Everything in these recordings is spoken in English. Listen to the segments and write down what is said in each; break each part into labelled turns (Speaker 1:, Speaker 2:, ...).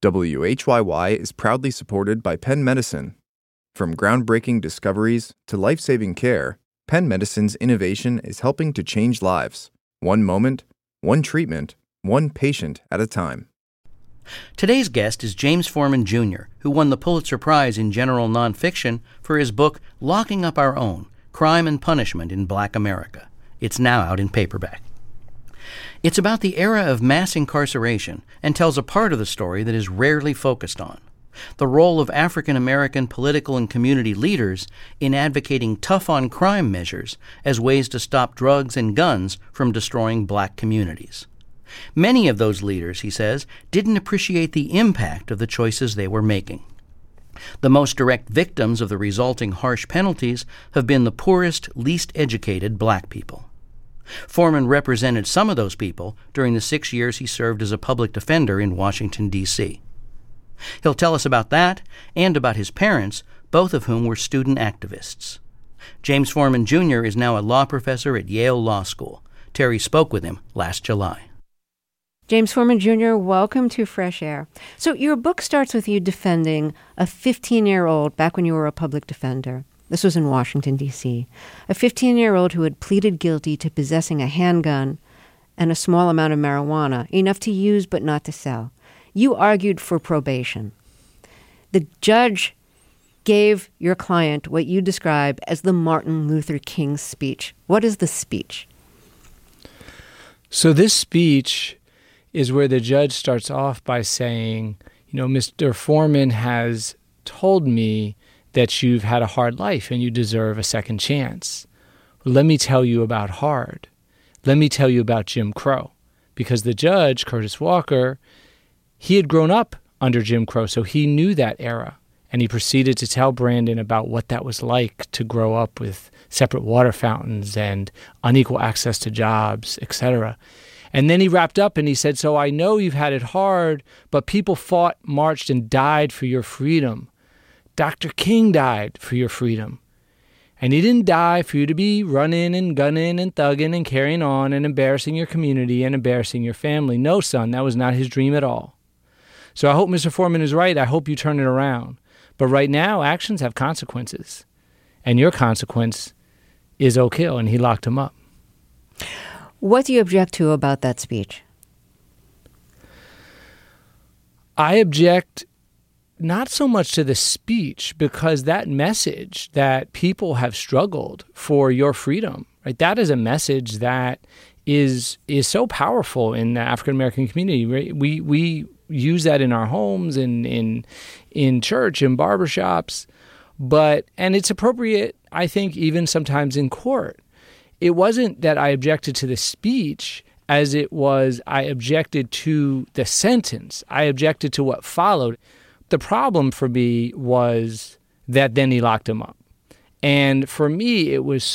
Speaker 1: WHYY is proudly supported by Penn Medicine. From groundbreaking discoveries to life-saving care, Penn Medicine's innovation is helping to change lives. One moment, one treatment, one patient at a time.
Speaker 2: Today's guest is James Forman, Jr., who won the Pulitzer Prize in General Nonfiction for his book Locking Up Our Own: Crime and Punishment in Black America. It's now out in paperback. It's about the era of mass incarceration and tells a part of the story that is rarely focused on: the role of African American political and community leaders in advocating tough-on-crime measures as ways to stop drugs and guns from destroying black communities. Many of those leaders, he says, didn't appreciate the impact of the choices they were making. The most direct victims of the resulting harsh penalties have been the poorest, least educated black people. Forman represented some of those people during the 6 years he served as a public defender in Washington, D.C. He'll tell us about that and about his parents, both of whom were student activists. James Forman, Jr. is now a law professor at Yale Law School. Terry spoke with him last July.
Speaker 3: James Forman, Jr., welcome to Fresh Air. So your book starts with you defending a 15-year-old back when you were a public defender. This was in Washington, D.C. A 15-year-old who had pleaded guilty to possessing a handgun and a small amount of marijuana, enough to use but not to sell. You argued for probation. The judge gave your client what you describe as the Martin Luther King speech. What is the speech?
Speaker 4: So this speech is where the judge starts off by saying, Mr. Forman has told me that you've had a hard life and you deserve a second chance. Let me tell you about hard. Let me tell you about Jim Crow. Because the judge, Curtis Walker, he had grown up under Jim Crow, so he knew that era. And he proceeded to tell Brandon about what that was like to grow up with separate water fountains and unequal access to jobs, etc. And then he wrapped up and he said, so I know you've had it hard, but people fought, marched, and died for your freedom. Dr. King died for your freedom. And he didn't die for you to be running and gunning and thugging and carrying on and embarrassing your community and embarrassing your family. No, son, that was not his dream at all. So I hope Mr. Forman is right. I hope you turn it around. But right now, actions have consequences. And your consequence is Oak Hill, and he locked him up.
Speaker 3: What do you object to about that speech?
Speaker 4: I object not so much to the speech, because that message that people have struggled for your freedom, right? That is a message that is so powerful in the African American community. Right? We use that in our homes and in church and barbershops, and it's appropriate, I think, even sometimes in court. It wasn't that I objected to the speech as it was I objected to the sentence. I objected to what followed. The problem for me was that then he locked him up. And for me, it was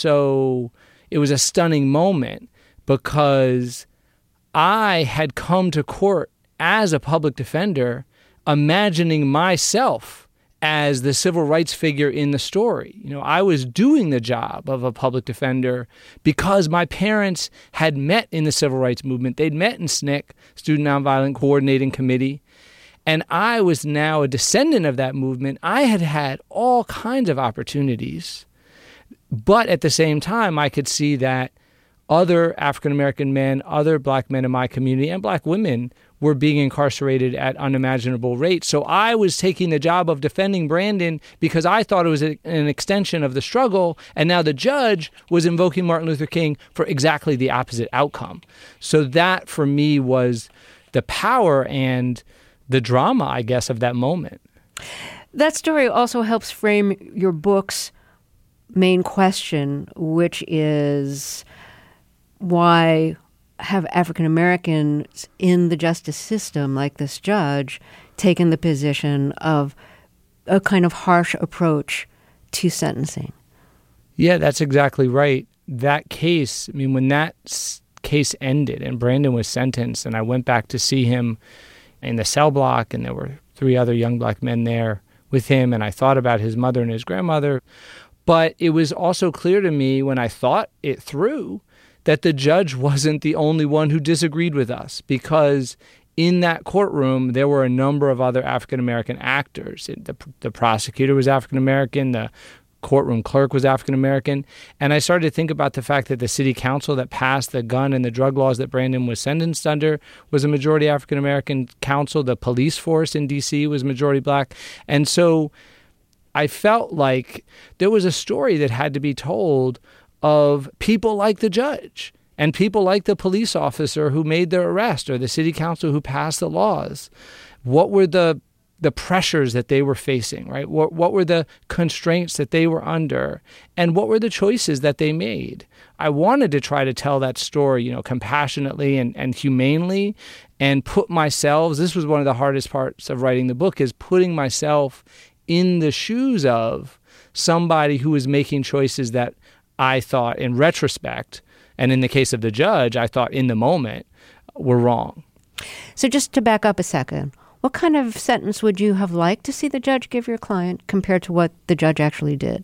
Speaker 4: a stunning moment, because I had come to court as a public defender imagining myself as the civil rights figure in the story. I was doing the job of a public defender because my parents had met in the civil rights movement. They'd met in SNCC, Student Nonviolent Coordinating Committee, and I was now a descendant of that movement. I had had all kinds of opportunities, but at the same time, I could see that other African-American men, other black men in my community, and black women were being incarcerated at unimaginable rates. So I was taking the job of defending Brandon because I thought it was an extension of the struggle, and now the judge was invoking Martin Luther King for exactly the opposite outcome. So that, for me, was the power and the drama, I guess, of that moment.
Speaker 3: That story also helps frame your book's main question, which is, why have African Americans in the justice system, like this judge, taken the position of a kind of harsh approach to sentencing?
Speaker 4: Yeah, that's exactly right. That case, when that case ended and Brandon was sentenced, and I went back to see him in the cell block, and there were 3 other young black men there with him, and I thought about his mother and his grandmother. But it was also clear to me when I thought it through that the judge wasn't the only one who disagreed with us, because in that courtroom, there were a number of other African-American actors. The prosecutor was African-American, the courtroom clerk was African-American. And I started to think about the fact that the city council that passed the gun and the drug laws that Brandon was sentenced under was a majority African-American council. The police force in D.C. was majority black. And so I felt like there was a story that had to be told of people like the judge and people like the police officer who made their arrest or the city council who passed the laws. What were the pressures that they were facing, right? What were the constraints that they were under? And what were the choices that they made? I wanted to try to tell that story, compassionately and humanely, and put myself, this was one of the hardest parts of writing the book, is putting myself in the shoes of somebody who was making choices that I thought in retrospect, and in the case of the judge, I thought in the moment, were wrong.
Speaker 3: So just to back up a second, what kind of sentence would you have liked to see the judge give your client compared to what the judge actually did?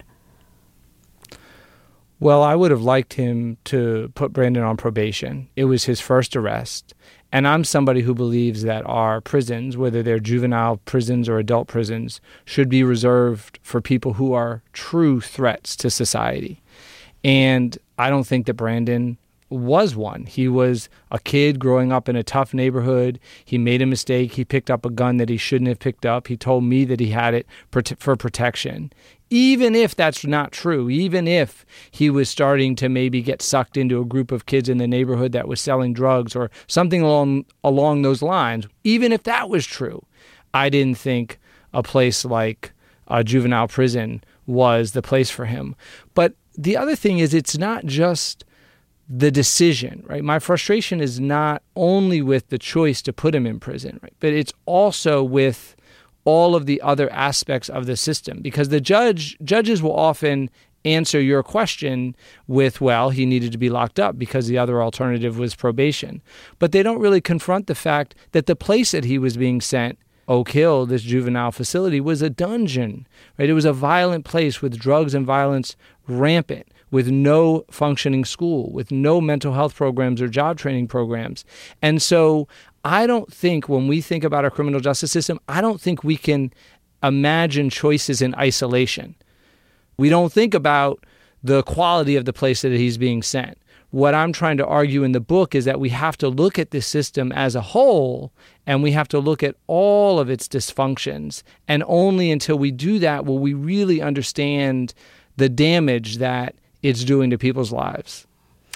Speaker 4: Well, I would have liked him to put Brandon on probation. It was his first arrest. And I'm somebody who believes that our prisons, whether they're juvenile prisons or adult prisons, should be reserved for people who are true threats to society. And I don't think that Brandon was one. He was a kid growing up in a tough neighborhood. He made a mistake. He picked up a gun that he shouldn't have picked up. He told me that he had it for protection. Even if that's not true, even if he was starting to maybe get sucked into a group of kids in the neighborhood that was selling drugs or something along those lines, even if that was true, I didn't think a place like a juvenile prison was the place for him. But the other thing is, it's not just the decision, right? My frustration is not only with the choice to put him in prison, right? But it's also with all of the other aspects of the system, because the judges will often answer your question with, well, he needed to be locked up because the other alternative was probation. But they don't really confront the fact that the place that he was being sent, Oak Hill, this juvenile facility, was a dungeon, right? It was a violent place with drugs and violence rampant, with no functioning school, with no mental health programs or job training programs. And so I don't think, when we think about our criminal justice system, I don't think we can imagine choices in isolation. We don't think about the quality of the place that he's being sent. What I'm trying to argue in the book is that we have to look at this system as a whole, and we have to look at all of its dysfunctions. And only until we do that will we really understand the damage that it's doing to people's lives.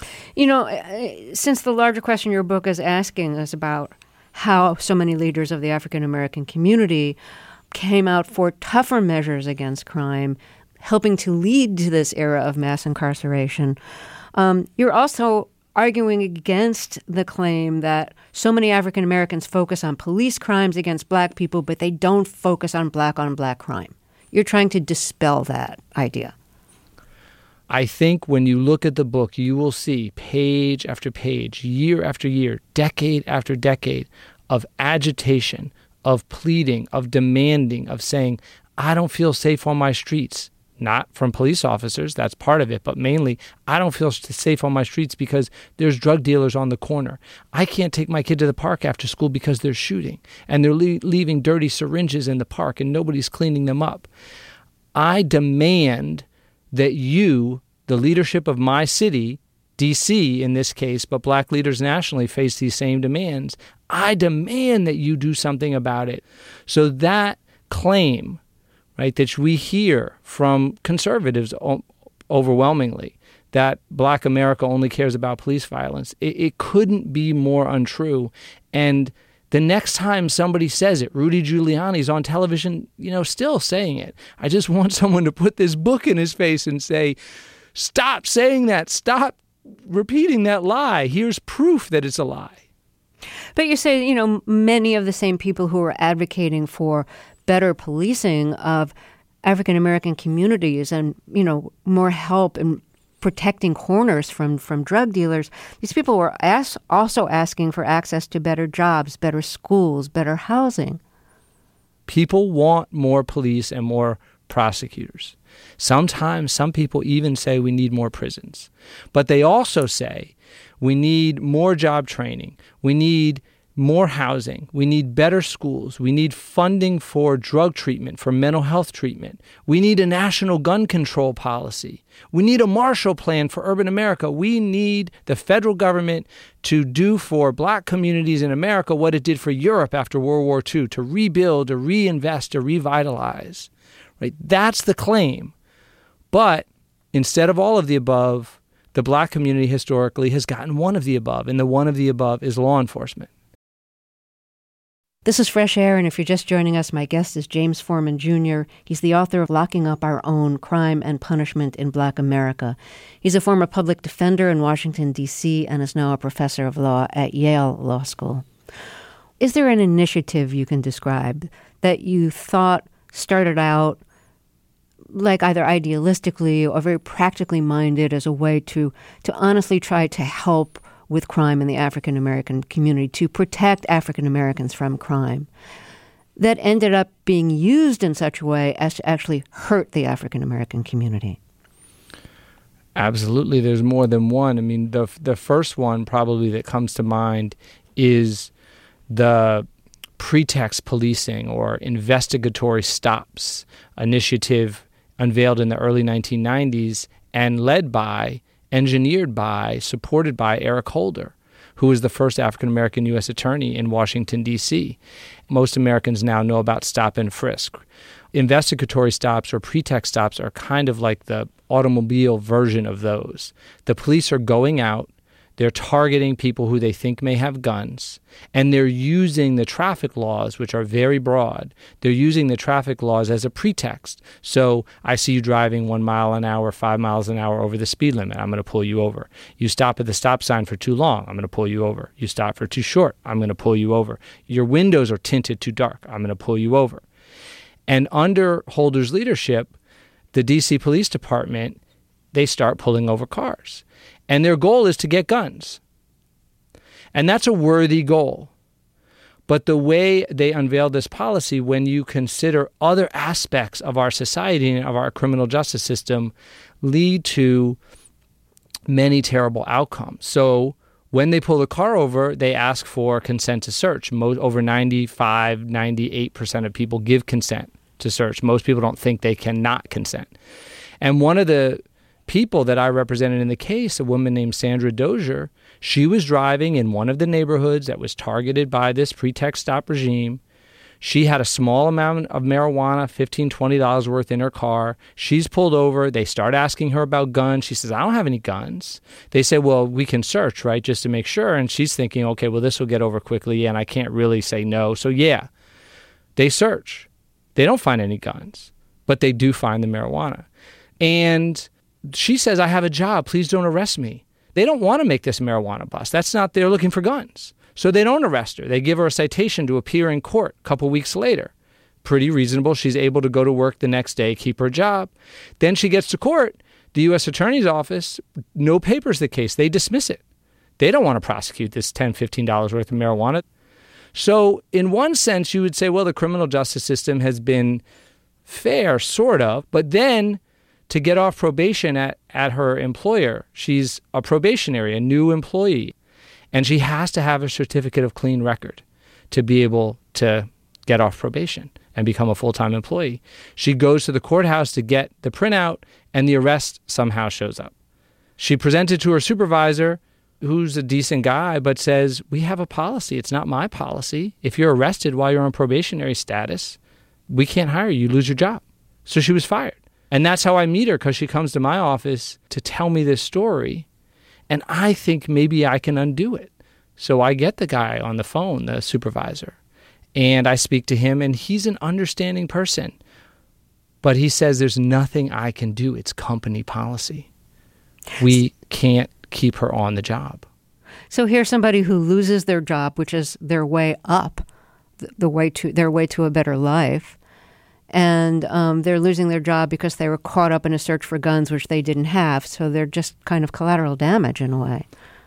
Speaker 3: Since the larger question your book is asking is about how so many leaders of the African American community came out for tougher measures against crime, helping to lead to this era of mass incarceration, you're also arguing against the claim that so many African Americans focus on police crimes against black people, but they don't focus on black crime. You're trying to dispel that idea.
Speaker 4: I think when you look at the book, you will see page after page, year after year, decade after decade of agitation, of pleading, of demanding, of saying, I don't feel safe on my streets. Not from police officers, that's part of it, but mainly, I don't feel safe on my streets because there's drug dealers on the corner. I can't take my kid to the park after school because they're shooting, and they're leaving dirty syringes in the park, and nobody's cleaning them up. I demand that you, the leadership of my city, D.C. in this case, but black leaders nationally face these same demands. I demand that you do something about it. So that claim, right, that we hear from conservatives overwhelmingly, that black America only cares about police violence, it couldn't be more untrue. And the next time somebody says it, Rudy Giuliani's on television, still saying it. I just want someone to put this book in his face and say, stop saying that. Stop repeating that lie. Here's proof that it's a lie.
Speaker 3: But you say, many of the same people who are advocating for better policing of African American communities and, more help in protecting corners from drug dealers, these people were also asking for access to better jobs, better schools, better housing.
Speaker 4: People want more police and more prosecutors. Sometimes some people even say we need more prisons. But they also say we need more job training. We need more housing. We need better schools. We need funding for drug treatment, for mental health treatment. We need a national gun control policy. We need a Marshall Plan for urban America. We need the federal government to do for black communities in America what it did for Europe after World War II, to rebuild, to reinvest, to revitalize. Right? That's the claim. But instead of all of the above, the black community historically has gotten one of the above, and the one of the above is law enforcement.
Speaker 3: This is Fresh Air, and if you're just joining us, my guest is James Forman Jr. He's the author of Locking Up Our Own: Crime and Punishment in Black America. He's a former public defender in Washington, D.C., and is now a professor of law at Yale Law School. Is there an initiative you can describe that you thought started out like either idealistically or very practically minded as a way to honestly try to help with crime in the African American community, to protect African Americans from crime, that ended up being used in such a way as to actually hurt the African American community?
Speaker 4: Absolutely. There's more than one. I mean, the first one probably that comes to mind is the pretext policing or investigatory stops initiative unveiled in the early 1990s and led by, engineered by, supported by Eric Holder, who was the first African-American U.S. attorney in Washington, D.C. Most Americans now know about stop and frisk. Investigatory stops or pretext stops are kind of like the automobile version of those. The police are going out, they're targeting people who they think may have guns, and they're using the traffic laws, which are very broad. They're using the traffic laws as a pretext. So I see you driving 1 mile an hour, 5 miles an hour over the speed limit. I'm going to pull you over. You stop at the stop sign for too long. I'm going to pull you over. You stop for too short. I'm going to pull you over. Your windows are tinted too dark. I'm going to pull you over. And under Holder's leadership, the D.C. Police Department, they start pulling over cars. And their goal is to get guns. And that's a worthy goal. But the way they unveiled this policy, when you consider other aspects of our society and of our criminal justice system, lead to many terrible outcomes. So when they pull the car over, they ask for consent to search. Over 95, 98% of people give consent to search. Most people don't think they cannot consent. And one of the people that I represented in the case, a woman named Sandra Dozier, she was driving in one of the neighborhoods that was targeted by this pretext stop regime. She had a small amount of marijuana, $15, $20 worth in her car. She's pulled over. They start asking her about guns. She says, I don't have any guns. They say, well, we can search, right, just to make sure. And she's thinking, okay, well, this will get over quickly, and I can't really say no. So, yeah, they search. They don't find any guns, but they do find the marijuana. And she says, I have a job. Please don't arrest me. They don't want to make this marijuana bust. That's not, they're looking for guns. So they don't arrest her. They give her a citation to appear in court a couple weeks later. Pretty reasonable. She's able to go to work the next day, keep her job. Then she gets to court. The U.S. Attorney's Office, no papers the case. They dismiss it. They don't want to prosecute this $10, $15 worth of marijuana. So in one sense, you would say, well, the criminal justice system has been fair, sort of. But then to get off probation at her employer, she's a probationary, a new employee, and she has to have a certificate of clean record to be able to get off probation and become a full-time employee. She goes to the courthouse to get the printout, and the arrest somehow shows up. She presented to her supervisor, who's a decent guy, but says, we have a policy. It's not my policy. If you're arrested while you're on probationary status, we can't hire you. You lose your job. So she was fired. And that's how I meet her, because she comes to my office to tell me this story. And I think maybe I can undo it. So I get the guy on the phone, the supervisor, and I speak to him, and he's an understanding person. But he says there's nothing I can do. It's company policy. We can't keep her on the job.
Speaker 3: So here's somebody who loses their job, which is their way up, their way to a better life. And they're losing their job because they were caught up in a search for guns, which they didn't have. So they're just kind of collateral damage in a way.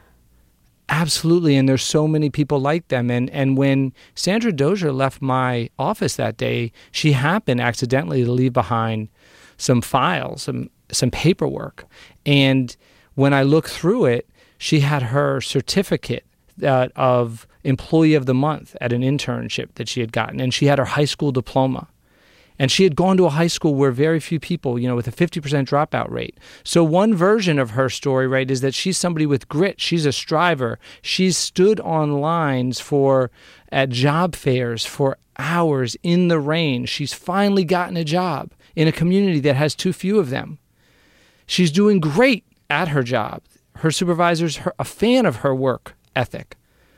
Speaker 4: Absolutely. And there's so many people like them. And when Sandra Dozier left my office that day, she happened accidentally to leave behind some files, some paperwork. And when I looked through it, she had her certificate of Employee of the Month at an internship that she had gotten, and she had her high school diploma. And she had gone to a high school where very few people, with a 50% dropout rate. So one version of her story, right, is that she's somebody with grit. She's a striver. She's stood on lines at job fairs for hours in the rain. She's finally gotten a job in a community that has too few of them. She's doing great at her job. Her supervisor's a fan of her work ethic.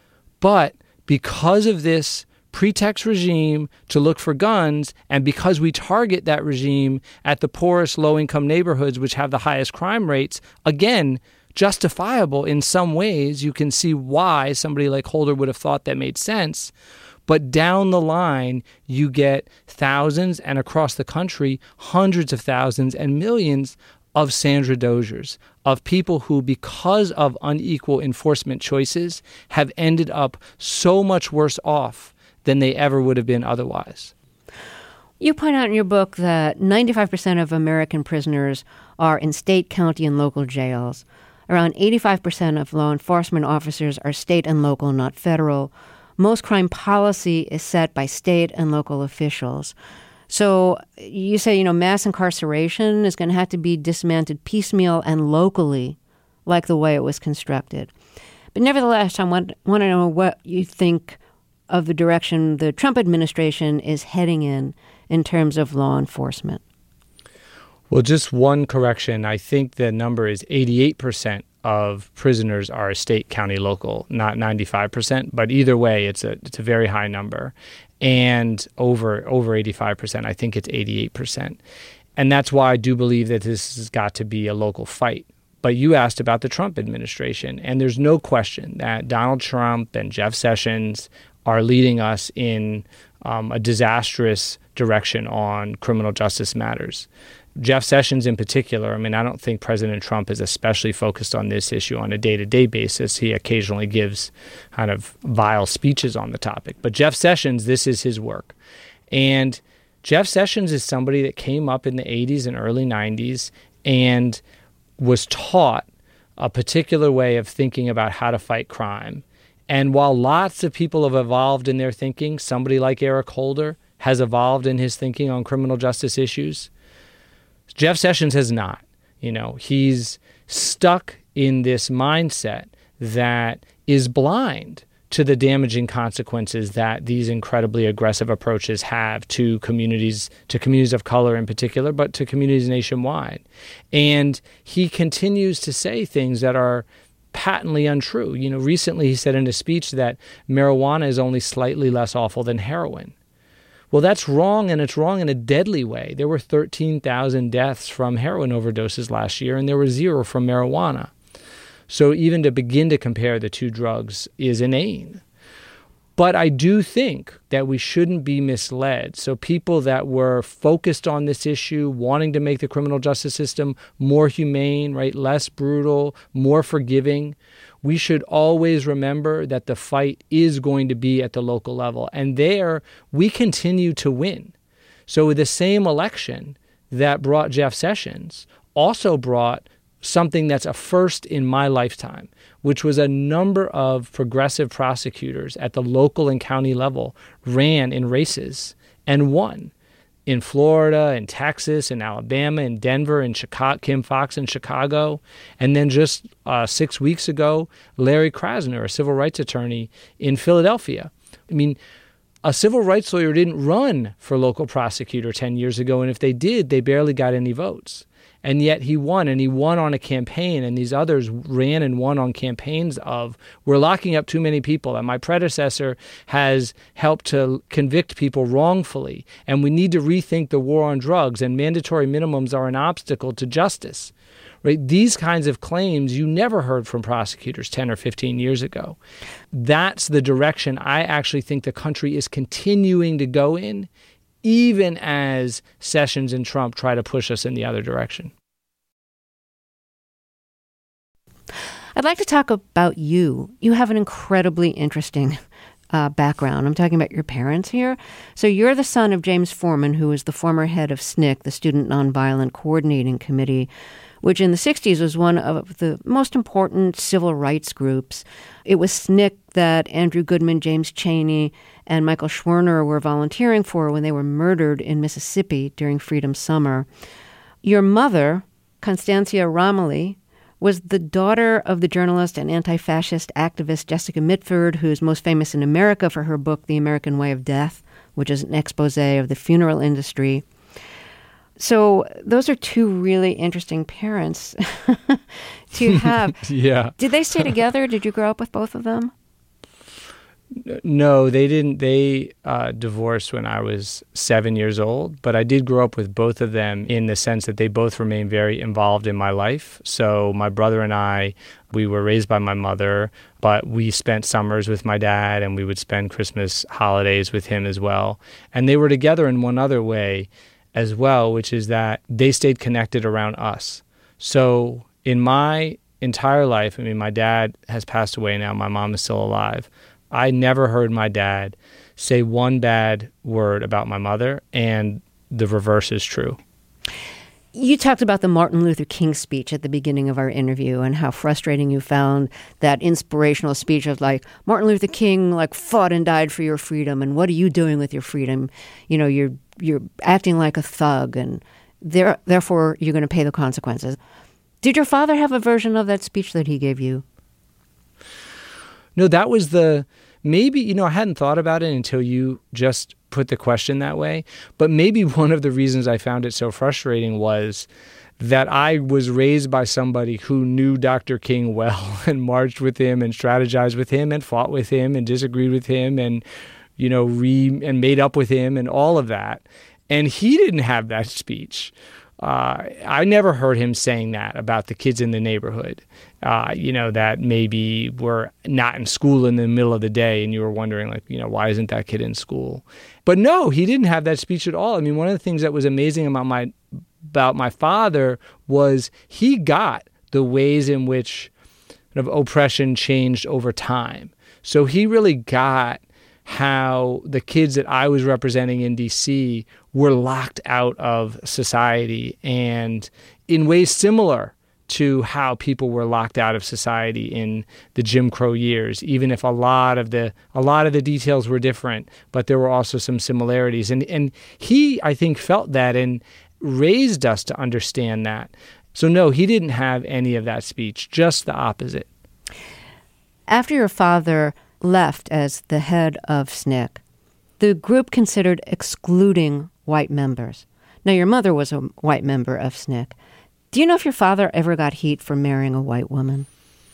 Speaker 4: But because of this pretext regime to look for guns, and because we target that regime at the poorest low-income neighborhoods, which have the highest crime rates, again, justifiable in some ways. You can see why somebody like Holder would have thought that made sense. But down the line, you get thousands, and across the country, hundreds of thousands and millions of Sandra Doziers, of people who, because of unequal enforcement choices, have ended up so much worse off than they ever would have been otherwise.
Speaker 3: You point out in your book that 95% of American prisoners are in state, county, and local jails. Around 85% of law enforcement officers are state and local, not federal. Most crime policy is set by state and local officials. So you say, mass incarceration is going to have to be dismantled piecemeal and locally, like the way it was constructed. But nevertheless, I want to know what you think of the direction the Trump administration is heading in terms of law enforcement.
Speaker 4: Well, just one correction. I think the number is 88% of prisoners are state, county, local, not 95%. But either way, it's a very high number. And over 85%, I think it's 88%. And that's why I do believe that this has got to be a local fight. But you asked about the Trump administration, and there's no question that Donald Trump and Jeff Sessions are leading us in a disastrous direction on criminal justice matters. Jeff Sessions in particular, I don't think President Trump is especially focused on this issue on a day-to-day basis. He occasionally gives kind of vile speeches on the topic. But Jeff Sessions, this is his work. And Jeff Sessions is somebody that came up in the 80s and early 90s and was taught a particular way of thinking about how to fight crime. And while lots of people have evolved in their thinking, somebody like Eric Holder has evolved in his thinking on criminal justice issues, Jeff Sessions has not. He's stuck in this mindset that is blind to the damaging consequences that these incredibly aggressive approaches have to communities of color in particular, but to communities nationwide. And he continues to say things that are patently untrue. Recently he said in a speech that marijuana is only slightly less awful than heroin. Well, that's wrong, and it's wrong in a deadly way. There were 13,000 deaths from heroin overdoses last year, and there were 0 from marijuana. So even to begin to compare the two drugs is inane. But I do think that we shouldn't be misled. So people that were focused on this issue, wanting to make the criminal justice system more humane, right, less brutal, more forgiving, we should always remember that the fight is going to be at the local level. And there, we continue to win. So the same election that brought Jeff Sessions also brought something that's a first in my lifetime, which was a number of progressive prosecutors at the local and county level ran in races and won. In Florida, in Texas, in Alabama, in Denver, in Chicago, Kim Foxx in Chicago. And then just 6 weeks ago, Larry Krasner, a civil rights attorney in Philadelphia. A civil rights lawyer didn't run for local prosecutor 10 years ago, and if they did, they barely got any votes. And yet he won, and he won on a campaign, and these others ran and won on campaigns of, we're locking up too many people, and my predecessor has helped to convict people wrongfully, and we need to rethink the war on drugs, and mandatory minimums are an obstacle to justice. Right? These kinds of claims you never heard from prosecutors 10 or 15 years ago. That's the direction I actually think the country is continuing to go in, even as Sessions and Trump try to push us in the other direction.
Speaker 3: I'd like to talk about you. You have an incredibly interesting background. I'm talking about your parents here. So you're the son of James Forman, who is the former head of SNCC, the Student Nonviolent Coordinating Committee, which in the 60s was one of the most important civil rights groups. It was SNCC that Andrew Goodman, James Chaney, and Michael Schwerner were volunteering for when they were murdered in Mississippi during Freedom Summer. Your mother, Constancia Romilly, was the daughter of the journalist and anti-fascist activist Jessica Mitford, who is most famous in America for her book, The American Way of Death, which is an expose of the funeral industry. So those are two really interesting parents to have.
Speaker 4: Yeah.
Speaker 3: Did they stay together? Did you grow up with both of them?
Speaker 4: No, they didn't. They divorced when I was 7 years old, but I did grow up with both of them in the sense that they both remained very involved in my life. So my brother and I, we were raised by my mother, but we spent summers with my dad, and we would spend Christmas holidays with him as well. And they were together in one other way as well, which is that they stayed connected around us. So in my entire life, I mean, my dad has passed away now, my mom is still alive. I never heard my dad say one bad word about my mother, and the reverse is true.
Speaker 3: You talked about the Martin Luther King speech at the beginning of our interview and how frustrating you found that inspirational speech of like, Martin Luther King like fought and died for your freedom, and what are you doing with your freedom? You know, you're acting like a thug, and therefore you're going to pay the consequences. Did your father have a version of that speech that he gave you?
Speaker 4: No, that was maybe, I hadn't thought about it until you just put the question that way. But maybe one of the reasons I found it so frustrating was that I was raised by somebody who knew Dr. King well and marched with him and strategized with him and fought with him and disagreed with him and, and made up with him and all of that. And he didn't have that speech. I never heard him saying that about the kids in the neighborhood, that maybe were not in school in the middle of the day and you were wondering, like, why isn't that kid in school? But no, he didn't have that speech at all. I mean, one of the things that was amazing about my father was he got the ways in which kind of oppression changed over time. So he really got how the kids that I was representing in D.C. were locked out of society, and in ways similar to how people were locked out of society in the Jim Crow years, even if a lot of the details were different, but there were also some similarities. And he, I think, felt that and raised us to understand that. So no, he didn't have any of that speech, just the opposite.
Speaker 3: After your father left as the head of SNCC, the group considered excluding white members. Now, your mother was a white member of SNCC. Do you know if your father ever got heat for marrying a white woman?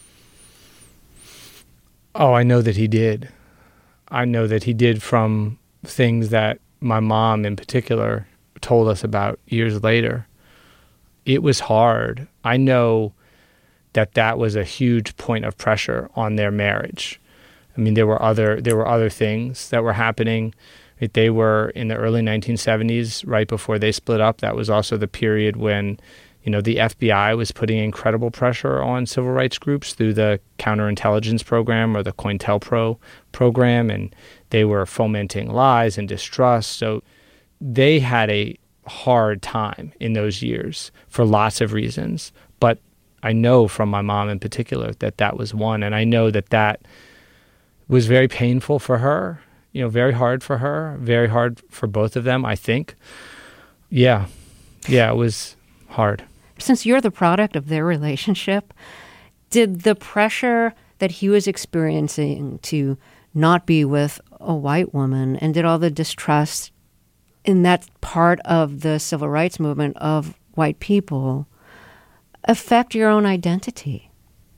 Speaker 4: Oh, I know that he did. I know that he did from things that my mom in particular told us about years later. It was hard. I know that was a huge point of pressure on their marriage. I mean, there were other things that were happening. They were in the early 1970s, right before they split up. That was also the period when, the FBI was putting incredible pressure on civil rights groups through the counterintelligence program or the COINTELPRO program, and they were fomenting lies and distrust. So they had a hard time in those years for lots of reasons. But I know from my mom in particular that was one, and I know that was very painful for her, very hard for her, very hard for both of them, I think. Yeah, it was hard.
Speaker 3: Since you're the product of their relationship, did the pressure that he was experiencing to not be with a white woman, and did all the distrust in that part of the civil rights movement of white people affect your own identity?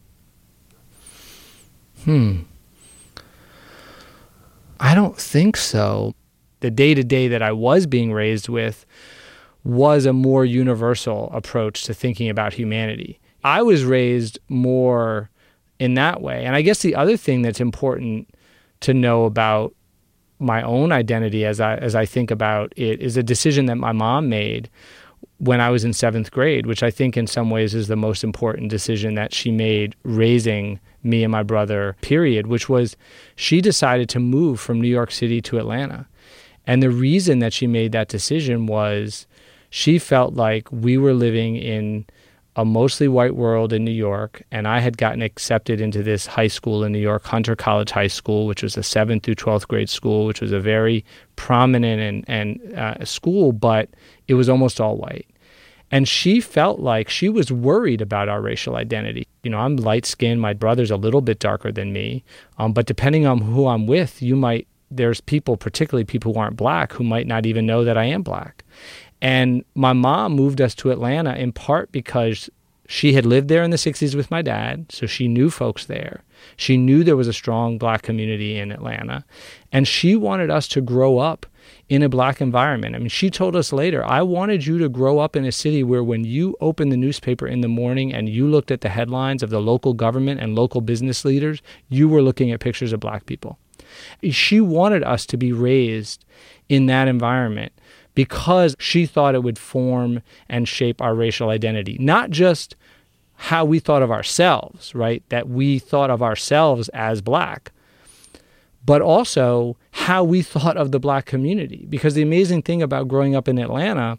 Speaker 4: I don't think so. The day-to-day that I was being raised with was a more universal approach to thinking about humanity. I was raised more in that way. And I guess the other thing that's important to know about my own identity as I think about it is a decision that my mom made when I was in 7th grade, which I think in some ways is the most important decision that she made raising me and my brother, period, which was she decided to move from New York City to Atlanta. And the reason that she made that decision was she felt like we were living in a mostly white world in New York, and I had gotten accepted into this high school in New York, Hunter College High School, which was a 7th through 12th grade school, which was a very prominent and school, but it was almost all white. And she felt like she was worried about our racial identity. You know, I'm light-skinned, my brother's a little bit darker than me, but depending on who I'm with, there's people, particularly people who aren't black, who might not even know that I am black. And my mom moved us to Atlanta in part because she had lived there in the 60s with my dad, so she knew folks there. She knew there was a strong black community in Atlanta, and she wanted us to grow up in a black environment. I mean, she told us later, I wanted you to grow up in a city where when you opened the newspaper in the morning and you looked at the headlines of the local government and local business leaders, you were looking at pictures of black people. She wanted us to be raised in that environment because she thought it would form and shape our racial identity, not just how we thought of ourselves, right? That we thought of ourselves as black, but also how we thought of the black community. Because the amazing thing about growing up in Atlanta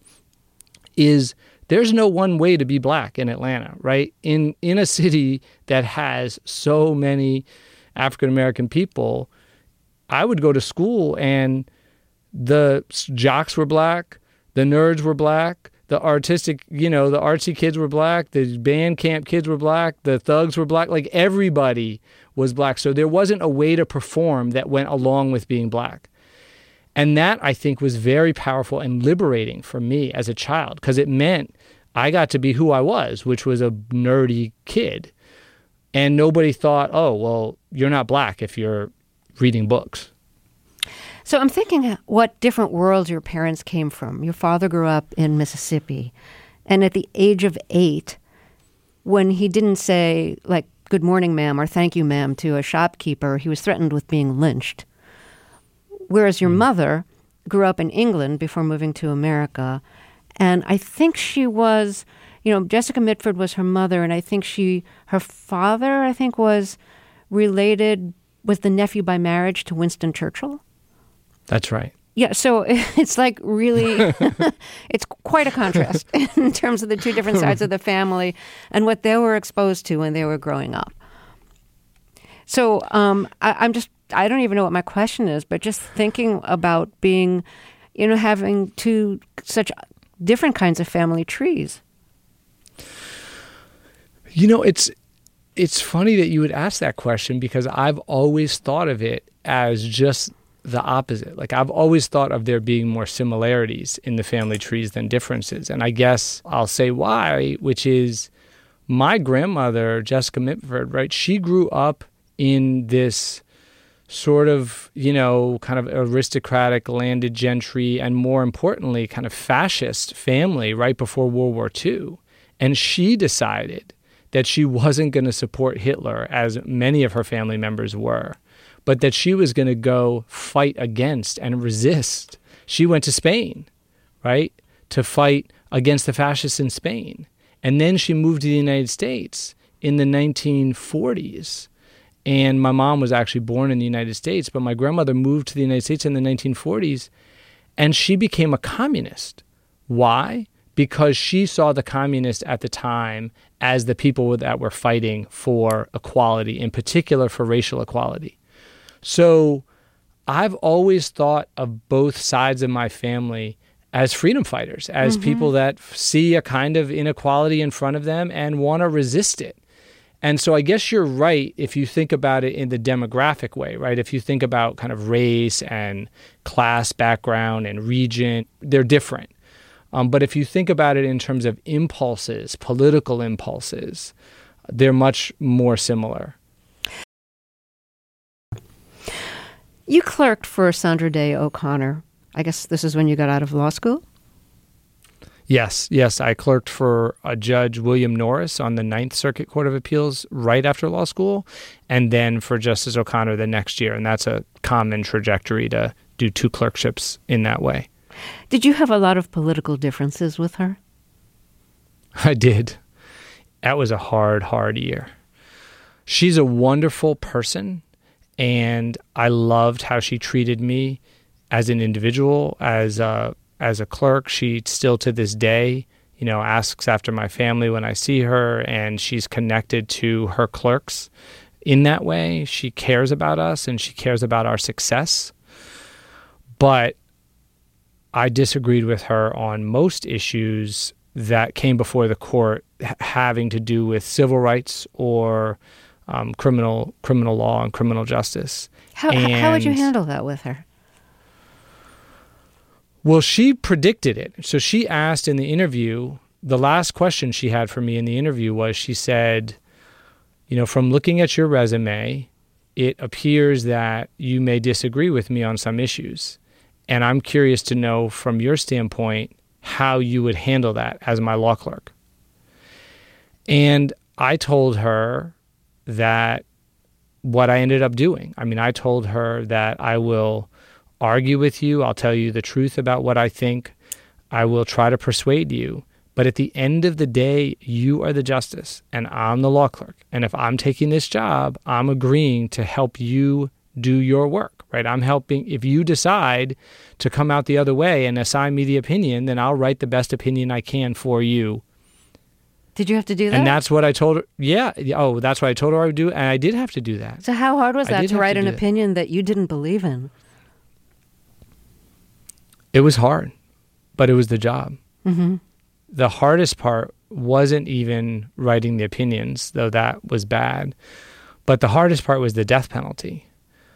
Speaker 4: is there's no one way to be black in Atlanta, right? In a city that has so many African-American people, I would go to school and the jocks were black, the nerds were black, the artistic, the artsy kids were black, the band camp kids were black, the thugs were black, like everybody was black. So there wasn't a way to perform that went along with being black. And that, I think, was very powerful and liberating for me as a child because it meant I got to be who I was, which was a nerdy kid. And nobody thought, oh, well, you're not black if you're reading books.
Speaker 3: So I'm thinking what different worlds your parents came from. Your father grew up in Mississippi, and at the age of 8, when he didn't say, like, good morning, ma'am, or thank you, ma'am, to a shopkeeper, he was threatened with being lynched. Whereas your mother grew up in England before moving to America, and I think she was, Jessica Mitford was her mother, and I think her father, was related, was the nephew by marriage to Winston Churchill.
Speaker 4: That's right.
Speaker 3: Yeah, so it's like really, it's quite a contrast in terms of the two different sides of the family and what they were exposed to when they were growing up. So I don't even know what my question is, but just thinking about being, having two such different kinds of family trees.
Speaker 4: It's funny that you would ask that question because I've always thought of it as just the opposite. Like I've always thought of there being more similarities in the family trees than differences. And I guess I'll say why, which is my grandmother, Jessica Mitford, right? She grew up in this sort of, kind of aristocratic landed gentry and more importantly, kind of fascist family right before World War II. And she decided that she wasn't going to support Hitler as many of her family members were, but that she was going to go fight against and resist. She went to Spain, right, to fight against the fascists in Spain. And then she moved to the United States in the 1940s. And my mom was actually born in the United States, but my grandmother moved to the United States in the 1940s, and she became a communist. Why? Because she saw the communists at the time as the people that were fighting for equality, in particular for racial equality. So I've always thought of both sides of my family as freedom fighters, as people that see a kind of inequality in front of them and want to resist it. And so I guess you're right if you think about it in the demographic way, right? If you think about kind of race and class background and region, they're different. But if you think about it in terms of impulses, political impulses, they're much more similar.
Speaker 3: You clerked for Sandra Day O'Connor. I guess this is when you got out of law school?
Speaker 4: Yes. I clerked for Judge William Norris on the Ninth Circuit Court of Appeals right after law school, and then for Justice O'Connor the next year. And that's a common trajectory to do 2 clerkships in that way.
Speaker 3: Did you have a lot of political differences with her?
Speaker 4: I did. That was a hard year. She's a wonderful person, and I loved how she treated me as an individual, as a clerk. She still to this day, asks after my family when I see her, and she's connected to her clerks in that way. She cares about us and she cares about our success. But I disagreed with her on most issues that came before the court having to do with civil rights or criminal law and criminal justice.
Speaker 3: How would you handle that with her?
Speaker 4: Well, she predicted it. So she asked in the interview, the last question she had for me in the interview was, she said, from looking at your resume, it appears that you may disagree with me on some issues. And I'm curious to know from your standpoint how you would handle that as my law clerk. And I told her that what I ended up doing. I told her that I will argue with you. I'll tell you the truth about what I think. I will try to persuade you. But at the end of the day, you are the justice and I'm the law clerk. And if I'm taking this job, I'm agreeing to help you do your work, right? I'm helping. If you decide to come out the other way and assign me the opinion, then I'll write the best opinion I can for you.
Speaker 3: Did you have to do that?
Speaker 4: And that's what I told her. Yeah. Oh, that's what I told her I would do. And I did have to do that.
Speaker 3: So how hard was that to write an opinion that you didn't believe in?
Speaker 4: It was hard, but it was the job.
Speaker 3: Mm-hmm.
Speaker 4: The hardest part wasn't even writing the opinions, though that was bad. But the hardest part was the death penalty.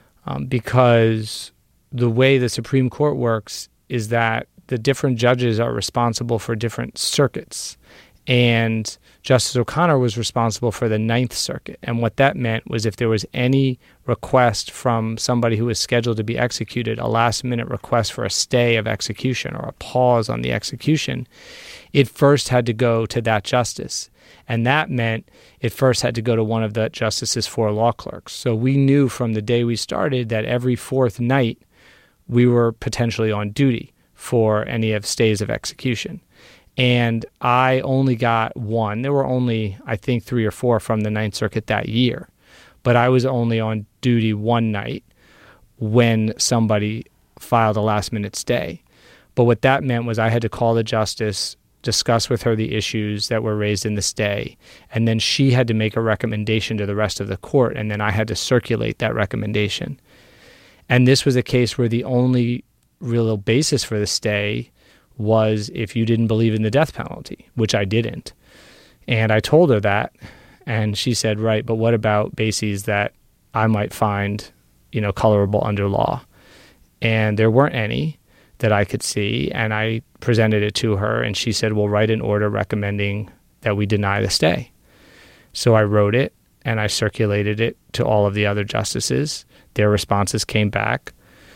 Speaker 4: Because the way the Supreme Court works is that the different judges are responsible for different circuits. And Justice O'Connor was responsible for the Ninth Circuit. And what that meant was if there was any request from somebody who was scheduled to be executed, a last-minute request for a stay of execution or a pause on the execution, it first had to go to that justice. And that meant it first had to go to one of the justice's 4 law clerks. So we knew from the day we started that every 4th night we were potentially on duty for any of stays of execution. And I only got one. There were only, I think, 3 or 4 from the Ninth Circuit that year. But I was only on duty one night when somebody filed a last-minute stay. But what that meant was I had to call the justice, discuss with her the issues that were raised in the stay, and then she had to make a recommendation to the rest of the court, and then I had to circulate that recommendation. And this was a case where the only real basis for the stay was if you didn't believe in the death penalty, which I didn't. And I told her that, and she said, right, but what about bases that I might find, colorable under law? And there weren't any that I could see, and I presented it to her, and she said, well, write an order recommending that we deny the stay. So I wrote it, and I circulated it to all of the other justices. Their responses came back,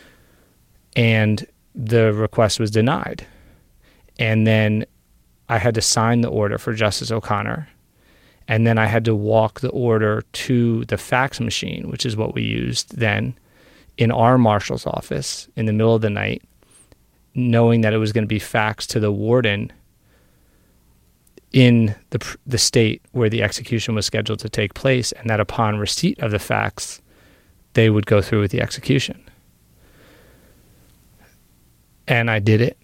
Speaker 4: and the request was denied. And then I had to sign the order for Justice O'Connor, and then I had to walk the order to the fax machine, which is what we used then, in our marshal's office in the middle of the night, knowing that it was going to be faxed to the warden in the state where the execution was scheduled to take place, and that upon receipt of the fax, they would go through with the execution. And I did it.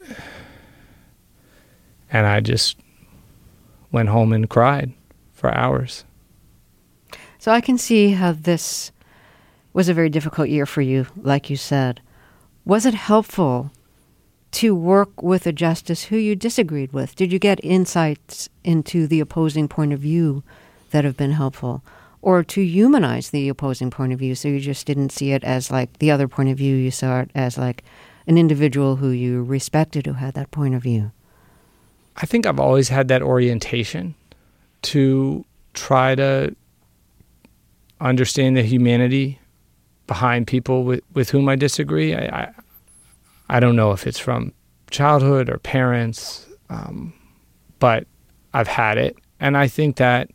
Speaker 4: And I just went home and cried for hours.
Speaker 3: So I can see how this was a very difficult year for you, like you said. Was it helpful to work with a justice who you disagreed with? Did you get insights into the opposing point of view that have been helpful? Or to humanize the opposing point of view so you just didn't see it as like the other point of view, you saw it as like an individual who you respected who had that point of view?
Speaker 4: I think I've always had that orientation to try to understand the humanity behind people with whom I disagree. I don't know if it's from childhood or parents, but I've had it. And I think that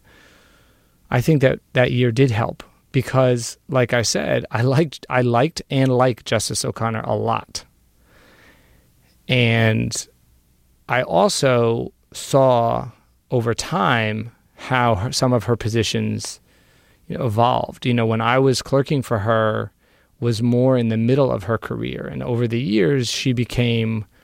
Speaker 4: year did help because, like I said, I liked and like Justice O'Connor a lot. And I also saw over time how some of her positions evolved. When I was clerking for her was more in the middle of her career. And over the years, she became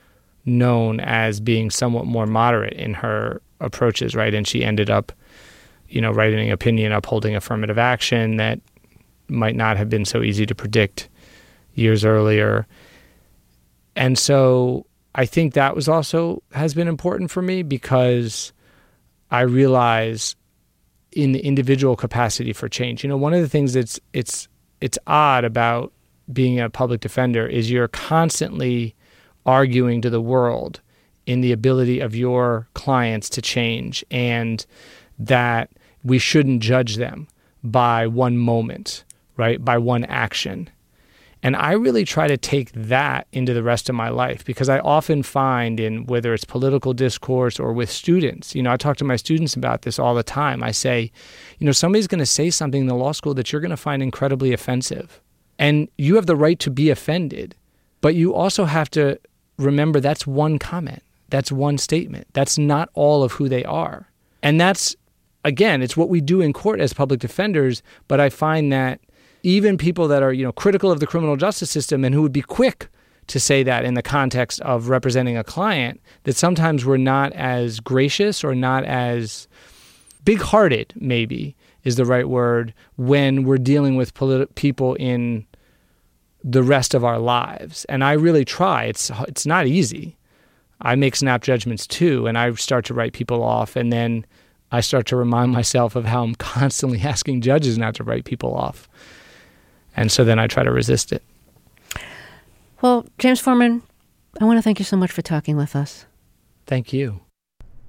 Speaker 4: known as being somewhat more moderate in her approaches, right? And she ended up, writing an opinion upholding affirmative action that might not have been so easy to predict years earlier. And so I think that has been important for me, because I realize in the individual capacity for change. One of the things that's it's odd about being a public defender is you're constantly arguing to the world in the ability of your clients to change, and that we shouldn't judge them by one moment, right? By one action. And I really try to take that into the rest of my life, because I often find, in whether it's political discourse or with students, I talk to my students about this all the time. I say, somebody's going to say something in the law school that you're going to find incredibly offensive. And you have the right to be offended, but you also have to remember that's one comment. That's one statement. That's not all of who they are. And that's, again, it's what we do in court as public defenders, but I find that even people that are, critical of the criminal justice system and who would be quick to say that in the context of representing a client, that sometimes we're not as gracious or not as big-hearted, maybe is the right word, when we're dealing with people in the rest of our lives. And I really try. It's not easy. I make snap judgments too, and I start to write people off, and then I start to remind myself of how I'm constantly asking judges not to write people off. And so then I try to resist it.
Speaker 3: Well, James Forman, I want to thank you so much for talking with us.
Speaker 4: Thank you.